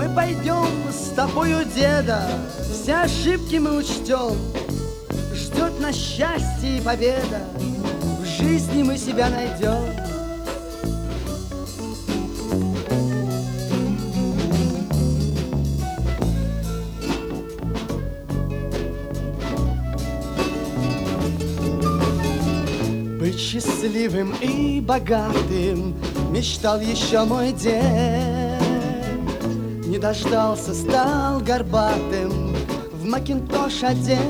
пойдем стопою деда, все ошибки мы учтем. Ждет нас счастье и победа, в жизни мы себя найдем. Быть счастливым и богатым мечтал еще мой дед. Не дождался, стал горбатым, в макинтош одет.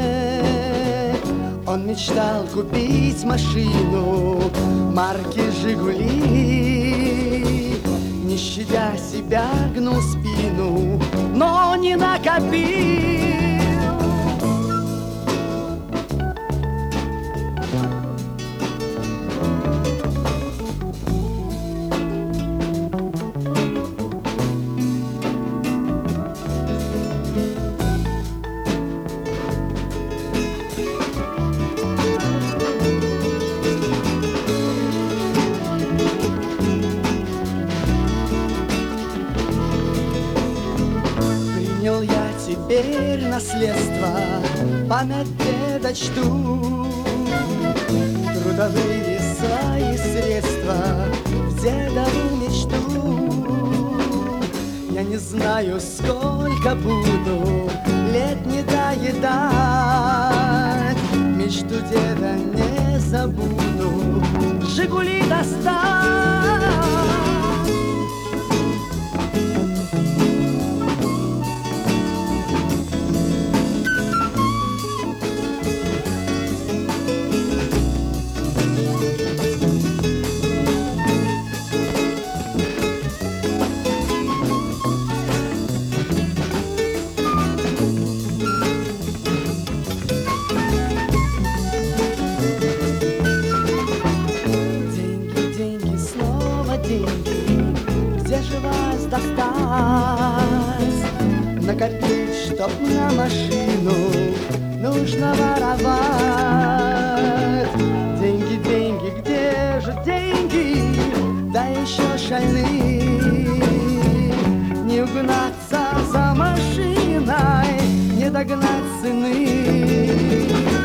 Он мечтал купить машину марки «Жигули». Не щадя себя, гнул спину, но не накопил. Принял я теперь наследство, память деда чту. Трудовые свои средства в дедову мечту. Я не знаю, сколько буду лет не доедать. Мечту деда не забуду, «Жигули» достать. Где же вас достать? Накопить, чтоб на машину нужно воровать. Деньги, деньги, где же деньги? Да еще шальные. Не угнаться за машиной, не догнать цены.